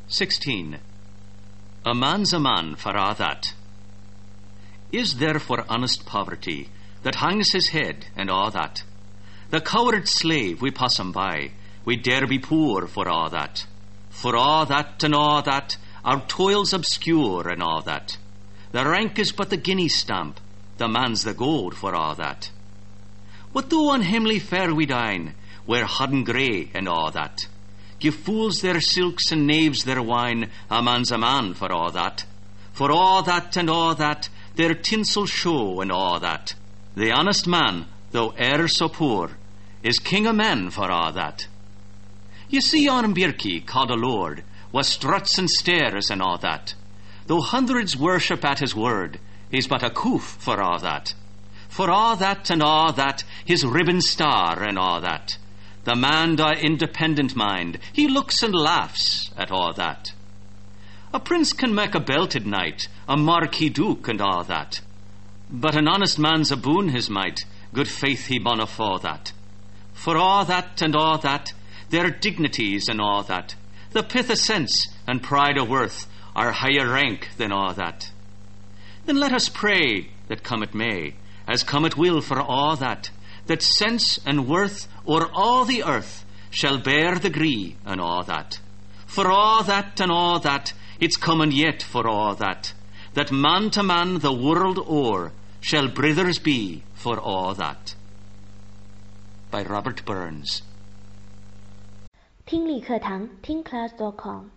16. A man's a man for a' that. Is there for honest poverty that hangs his head and a' that? The coward slave we pass him by, we dare be poor for a' that. For a' that and a' that, our toil's obscure and a' that. The rank is but the guinea stamp, the man's the gold for a' that. What though on himly fare we dine, wear hodden grey and a' that? Give fools their silks and knaves their wine, a man's a man for a' that. For a' that and a' that, their tinsel show and a' that. The honest man, though e'er so poor, is king o' men for a' that. You see on Birkie, called a lord, was struts and stairs and a' that. Though hundreds worship at his word, he's but a coof for a' that. For a' that and a' that, his ribbon star and a' that. The man o' independent mind, he looks and laughs at a' that. A prince can make a belted knight, a marquis duke and a' that. But an honest man's aboon his might, good faith he mauna fa' that. For a' that and a' that, their dignities and a' that, the pith o' sense and pride o' worth are higher rank than a' that. Then let us pray that come it may, as come it will for a' that sense and worth o'er all the earth shall bear the gree and a' that. For a' that and a' that, it's comin' yet for a' that man to man the world o'er shall brithers be for a' that. By Robert Burns. 听力课堂听class.com